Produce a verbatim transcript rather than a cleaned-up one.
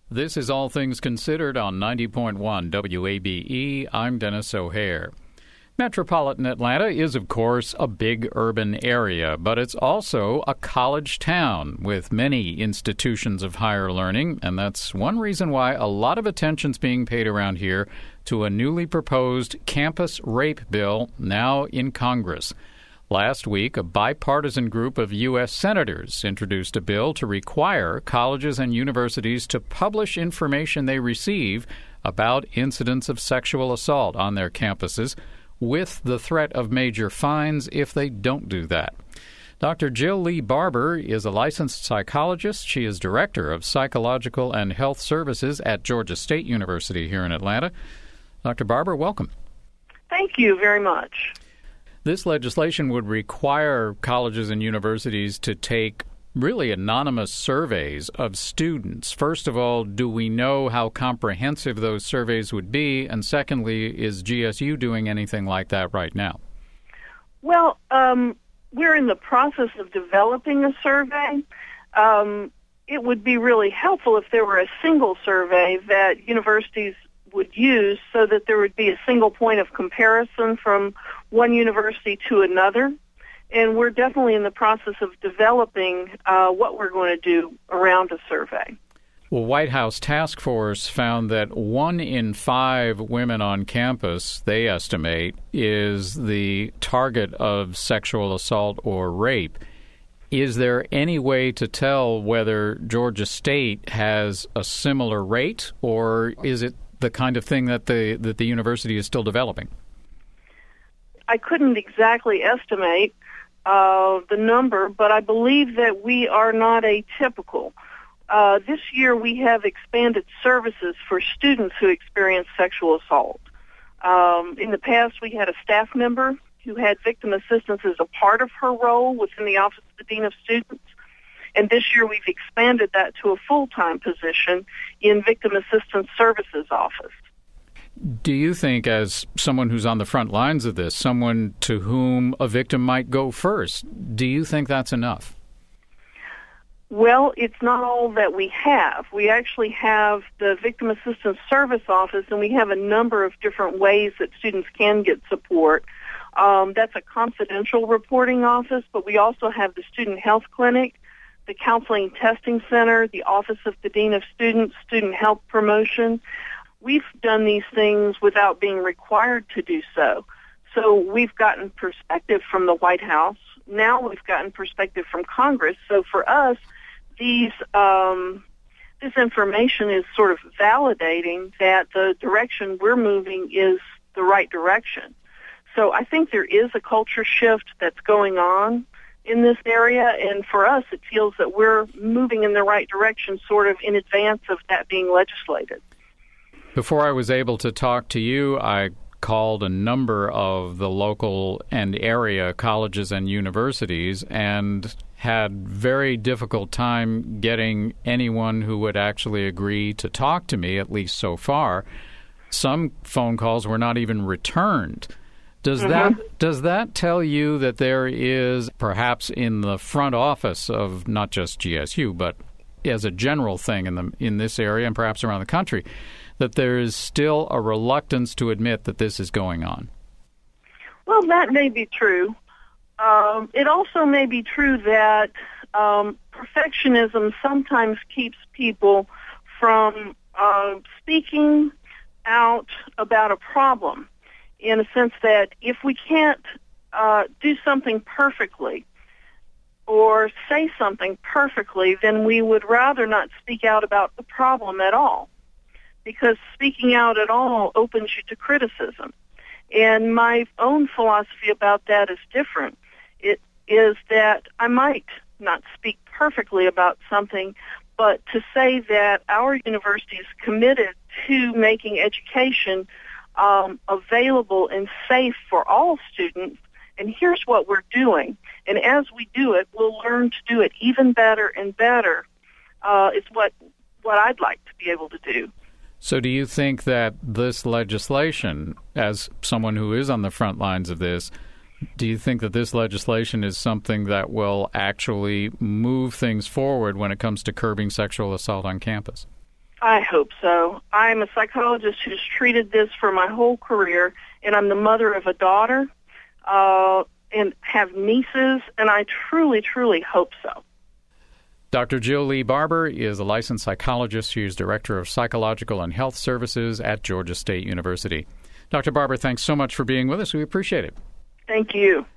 This is All Things Considered on ninety point one W A B E. I'm Dennis O'Hare. Metropolitan Atlanta is, of course, a big urban area, but it's also a college town with many institutions of higher learning, and that's one reason why a lot of attention's being paid around here to a newly proposed campus rape bill now in Congress. Last week, a bipartisan group of U S senators introduced a bill to require colleges and universities to publish information they receive about incidents of sexual assault on their campuses, with the threat of major fines if they don't do that. Doctor Jill Lee Barber is a licensed psychologist. She is director of psychological and health services at Georgia State University here in Atlanta. Doctor Barber, welcome. Thank you very much. This legislation would require colleges and universities to take really anonymous surveys of students. First of all, do we know how comprehensive those surveys would be? And secondly, is G S U doing anything like that right now? Well, um, we're in the process of developing a survey. Um, it would be really helpful if there were a single survey that universities would use so that there would be a single point of comparison from one university to another. And we're definitely in the process of developing uh, what we're going to do around a survey. Well, White House Task Force found that one in five women on campus, they estimate, is the target of sexual assault or rape. Is there any way to tell whether Georgia State has a similar rate, or is it the kind of thing that the that the university is still developing? I couldn't exactly estimate Uh, the number, but I believe that we are not atypical. Uh, this year we have expanded services for students who experience sexual assault. Um, in the past we had a staff member who had victim assistance as a part of her role within the Office of the Dean of Students, and this year we've expanded that to a full-time position in Victim Assistance Services Office. Do you think, as someone who's on the front lines of this, someone to whom a victim might go first, do you think that's enough? Well, it's not all that we have. We actually have the Victim Assistance Service Office, and we have a number of different ways that students can get support. Um, that's a confidential reporting office, but we also have the Student Health Clinic, the Counseling Testing Center, the Office of the Dean of Students, Student Health Promotion. We've done these things without being required to do so. So we've gotten perspective from the White House. Now we've gotten perspective from Congress. So for us, these um, this information is sort of validating that the direction we're moving is the right direction. So I think there is a culture shift that's going on in this area, and for us it feels that we're moving in the right direction sort of in advance of that being legislated. Before I was able to talk to you, I called a number of the local and area colleges and universities and had very difficult time getting anyone who would actually agree to talk to me, at least so far. Some phone calls were not even returned. Does mm-hmm. that does that tell you that there is, perhaps in the front office of not just G S U, but as a general thing in the in this area and perhaps around the country, that there is still a reluctance to admit that this is going on? Well, that may be true. Um, it also may be true that um, perfectionism sometimes keeps people from uh, speaking out about a problem, in a sense that if we can't uh, do something perfectly or say something perfectly, then we would rather not speak out about the problem at all, because speaking out at all opens you to criticism. And my own philosophy about that is different. It is that I might not speak perfectly about something, but to say that our university is committed to making education um, available and safe for all students, and here's what we're doing. And as we do it, we'll learn to do it even better and better, uh, is what, what I'd like to be able to do. So do you think that this legislation, as someone who is on the front lines of this, do you think that this legislation is something that will actually move things forward when it comes to curbing sexual assault on campus? I hope so. I'm a psychologist who's treated this for my whole career, and I'm the mother of a daughter uh, and have nieces, and I truly, truly hope so. Doctor Jill Lee Barber is a licensed psychologist. She's Director of Psychological and Health Services at Georgia State University. Doctor Barber, thanks so much for being with us. We appreciate it. Thank you.